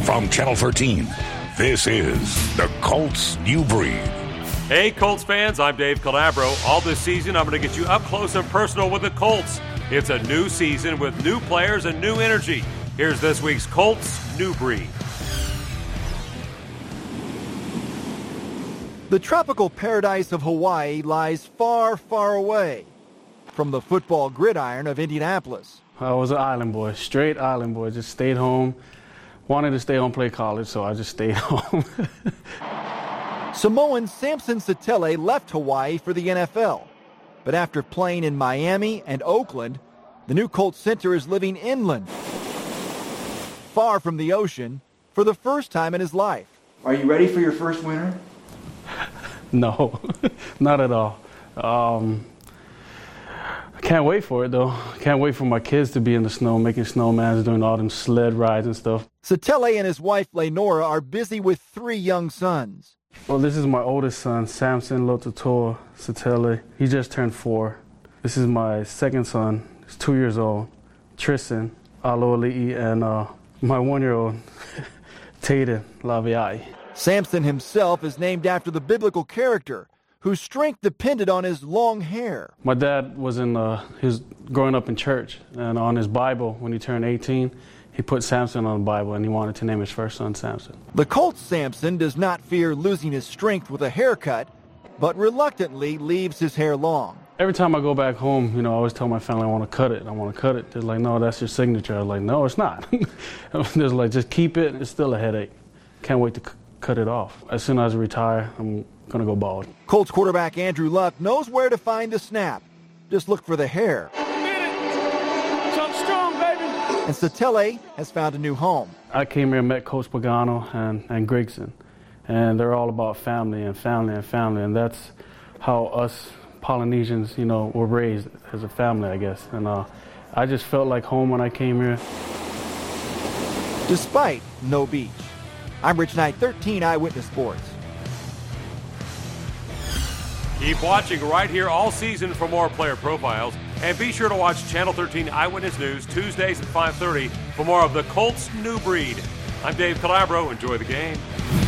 From Channel 13, this is the Colts New Breed. Hey, Colts fans, I'm Dave Calabro. All this season, I'm going to get you up close and personal with the Colts. It's a new season with new players and new energy. Here's this week's Colts New Breed. The tropical paradise of Hawaii lies far, far away from the football gridiron of Indianapolis. I was an island boy, straight island boy. Just stayed home. Wanted to stay home, play college, so I just stayed home. Samoan Samson Satele left Hawaii for the NFL. But after playing in Miami and Oakland, the new Colts center is living inland, far from the ocean, for the first time in his life. Are you ready for your first winter? No, not at all. I can't wait for it, though. I can't wait for my kids to be in the snow, making snowmans, doing all them sled rides and stuff. Satele and his wife, Lenora, are busy with 3 young sons. Well, this is my oldest son, Samson Lototoa Satele. He just turned 4. This is my second son. He's 2 years old, Tristan Aloali'i, and my 1-year-old, Taden Laviai. Samson himself is named after the biblical character whose strength depended on his long hair. My dad was growing up in church, and on his Bible, when he turned 18, he put Samson on the Bible, and he wanted to name his first son Samson. The Colts Samson does not fear losing his strength with a haircut, but reluctantly leaves his hair long. Every time I go back home, I always tell my family I want to cut it. I want to cut it. They're like, no, that's your signature. I'm like, no, it's not. They're like, just keep it. It's still a headache. Can't wait to cut it off. As soon as I retire, I'm going to go bald. Colts quarterback Andrew Luck knows where to find the snap. Just look for the hair. Jump strong, baby. And Satele has found a new home. I came here and met Coach Pagano and Grigson, and they're all about family and family and family, and that's how us Polynesians, were raised as a family, I guess. And I just felt like home when I came here. Despite no beach. I'm Rich Knight, 13 Eyewitness Sports. Keep watching right here all season for more player profiles. And be sure to watch Channel 13 Eyewitness News Tuesdays at 5:30 for more of the Colts New Breed. I'm Dave Calabro. Enjoy the game.